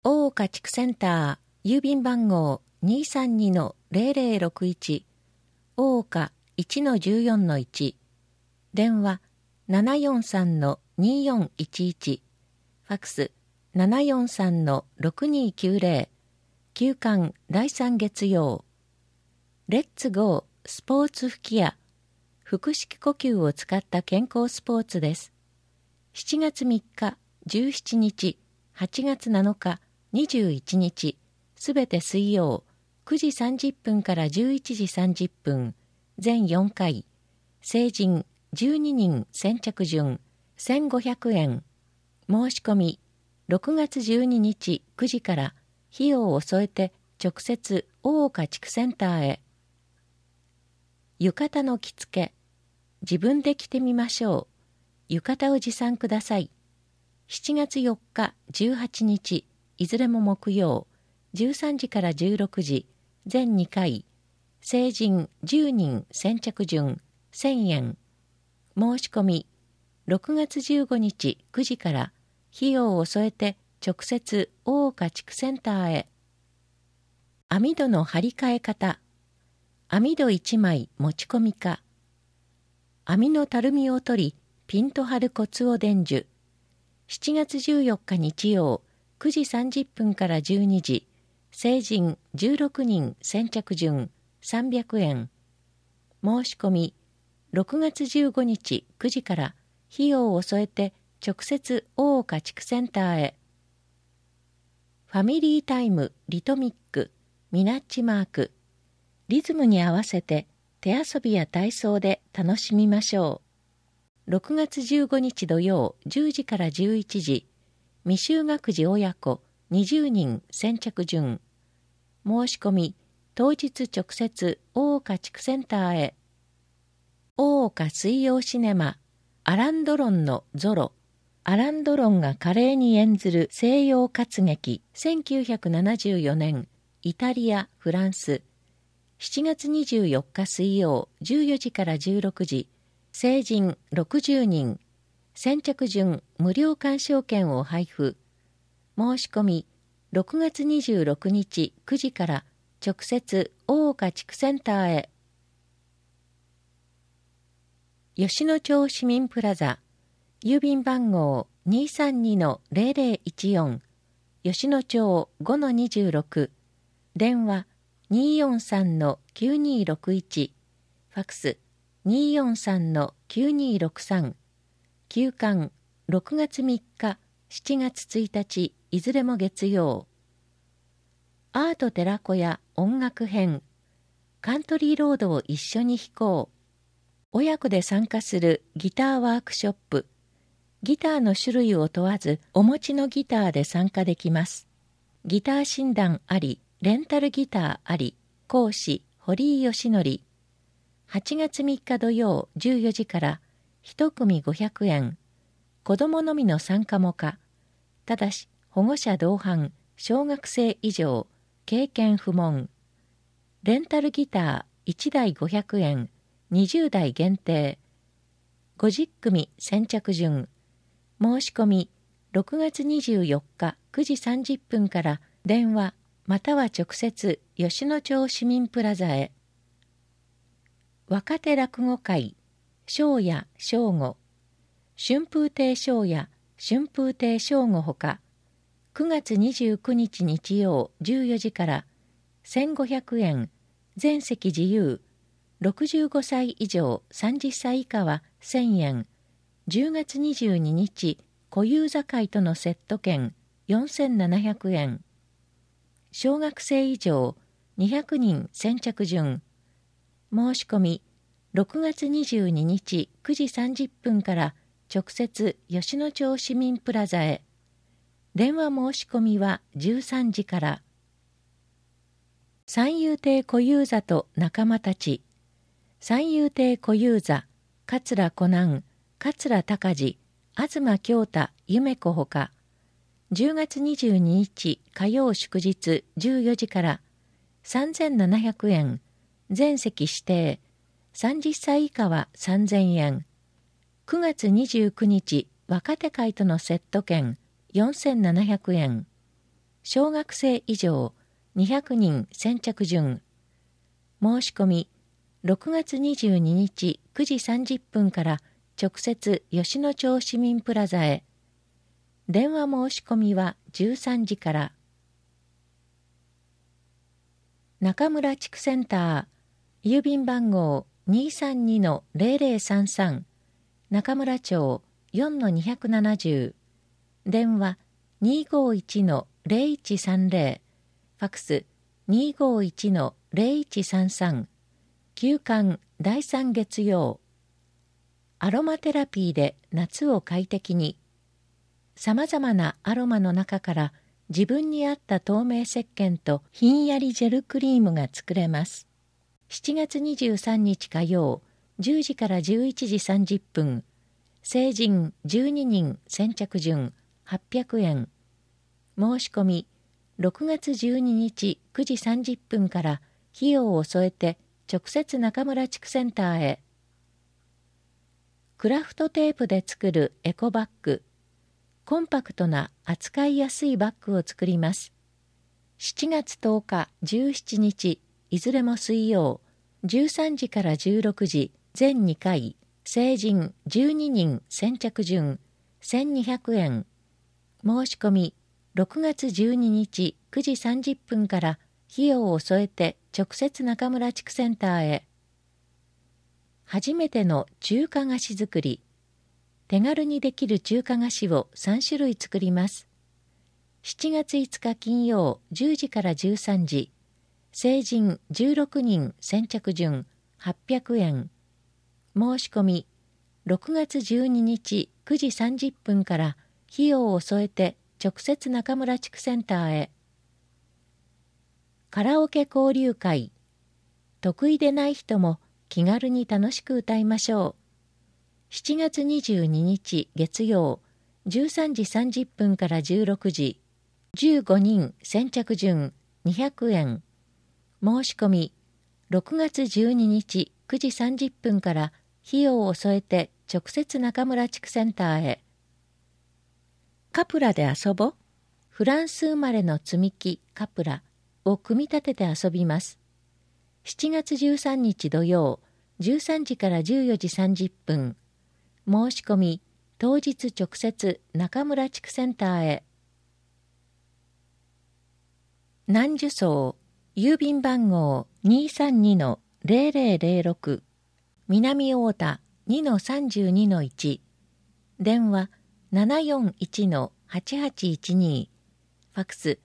大岡地区センター、郵便番号 232-0061、大岡 1-14-1、電話 743-2411、ファクス 743-6290、休館第3月曜。レッツゴースポーツ吹き矢、腹式呼吸を使った健康スポーツです。7月3日、17日、8月7日、21日、すべて水曜、9時30分から11時30分、全4回、成人12人先着順、1500円。申し込み、6月12日9時から費用を添えて直接大岡地区センターへ。浴衣の着付け、自分で着てみましょう。浴衣を持参ください。7月4日、18日、いずれも木曜、13時から16時、全2回、成人10人先着順、1000円。申し込み、6月15日9時から費用を添えて直接大岡地区センターへ。網戸の張り替え方、網戸1枚持ち込みか。網のたるみを取り、ピンと張るコツを伝授。7月14日日曜、9時30分から12時、成人16人先着順、300円。申し込み、6月15日9時から費用を添えて直接大岡地区センターへ。ファミリータイムリトミックミナッチマーク、リズムに合わせて手遊びや体操で楽しみましょう。6月15日土曜10時から11時、未就学児親子20人先着順。申し込み、当日直接大岡地区センターへ。大岡水曜シネマ、アラン・ドロンのゾロ。アラン・ドロンが華麗に演ずる西洋活劇、1974年、イタリア、フランス。7月24日水曜、14時から16時、成人60人、先着順無料鑑賞券を配布。申し込み、6月26日9時から直接大岡地区センターへ。吉野町市民プラザ、郵便番号 232-0014、吉野町 5-26、電話 243-9261、ファクス 243-9263、休館6月3日、7月1日、いずれも月曜。アート寺子屋音楽編、カントリーロードを一緒に弾こう。親子で参加するギターワークショップ。ギターの種類を問わず、お持ちのギターで参加できます。ギター診断あり、レンタルギターあり、講師、堀井義則。8月3日土曜14時から、1組500円。子供のみの参加も可。ただし、保護者同伴、小学生以上、経験不問。レンタルギター1台500円。20台限定。50組先着順。申し込み、6月24日9時30分から電話または直接吉野町市民プラザへ。若手落語会、正夜正午。春風亭正夜、春風亭正午ほか、9月29日日曜14時から1500円、全席自由。65歳以上30歳以下は1000円。10月22日、小遊三会とのセット券4700円。小学生以上200人先着順。申し込み、6月22日9時30分から直接吉野町市民プラザへ。電話申し込みは13時から。三遊亭小遊三と仲間たち。三遊亭小遊三、桂小南、桂孝次、東京太、夢子ほか、10月22日火曜祝日14時から3700円、全席指定、30歳以下は3000円。9月29日若手会とのセット券4700円。 小学生以上200人先着順。申し込み6月22日9時30分から直接吉野町市民プラザへ。電話申し込みは13時から。中村地区センター、郵便番号 232-0033、中村町 4-270、電話 251-0130、ファクス 251-0133、休館第3月曜。アロマテラピーで夏を快適に。さまざまなアロマの中から自分に合った透明石鹸とひんやりジェルクリームが作れます。7月23日火曜、10時から11時30分。成人12人先着順800円。申し込み6月12日9時30分から費用を添えて直接中村地区センターへ。クラフトテープで作るエコバッグ。コンパクトな扱いやすいバッグを作ります。7月10日、17日、いずれも水曜、13時から16時、全2回、成人12人先着順、1200円。申し込み、6月12日9時30分から費用を添えて直接中村地区センターへ。初めての中華菓子作り。手軽にできる中華菓子を3種類作ります。7月5日金曜10時から13時。成人16人先着順800円。申し込み6月12日9時30分から費用を添えて直接中村地区センターへ。カラオケ交流会。得意でない人も気軽に楽しく歌いましょう。7月22日月曜13時30分から16時。15人先着順200円。申し込み6月12日9時30分から費用を添えて直接中村地区センターへ。カプラで遊ぼ。フランス生まれの積み木カプラを組み立てて遊びます。7月13日土曜13時から14時30分。申し込み当日直接中村地区センターへ。南樹荘、郵便番号 232-0006、南太田 2-32-1、電話 741-8812、ファクス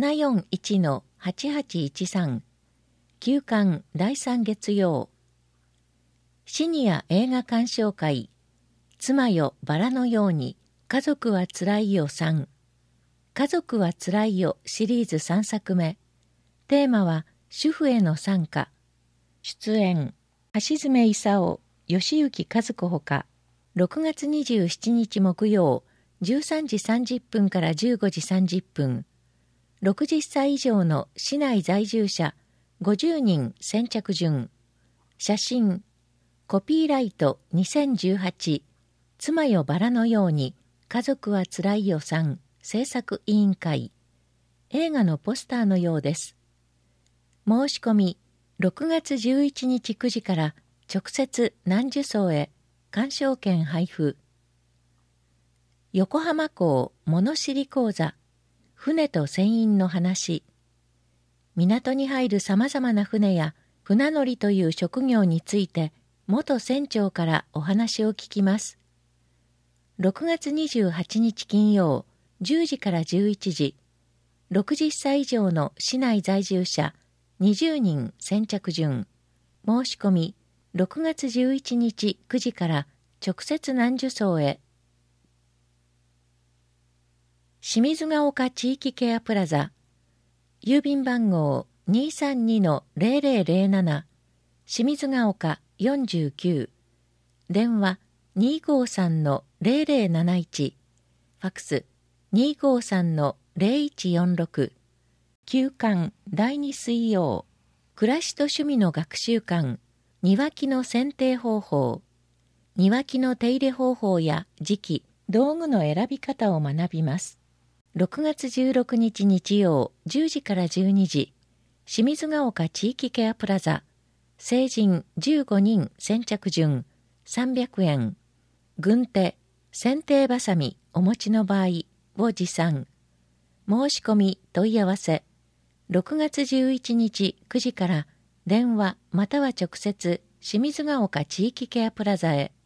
741-8813、休館第3月曜。シニア映画鑑賞会。妻よバラのように、家族はつらいよ3。家族はつらいよシリーズ3作目。テーマは主婦への賛歌。出演、橋爪功、吉行和子ほか、6月27日木曜、13時30分から15時30分。60歳以上の市内在住者50人先着順。写真、コピーライト2018、妻よバラのように、家族はつらいよさん制作委員会。映画のポスターのようです。申し込み、6月11日9時から直接南樹荘へ鑑賞券配布。横浜港物知り講座、船と船員の話。港に入るさまざまな船や船乗りという職業について元船長からお話を聞きます。6月28日金曜10時から11時、60歳以上の市内在住者20人先着順。申し込み6月11日9時から直接南樹荘へ。清水ヶ丘地域ケアプラザ、郵便番号 232-0007、清水ヶ丘49、電話 253-0071、ファクス 253-0146、休館第2水曜、暮らしと趣味の学習館、庭木の剪定方法、庭木の手入れ方法や時期、道具の選び方を学びます。 6月16日日曜10時から12時、清水ヶ丘地域ケアプラザ、成人15人先着順300円、軍手、剪定ばさみお持ちの場合を持参。申し込み問い合わせ、6月11日9時から電話または直接清水ヶ丘地域ケアプラザへ。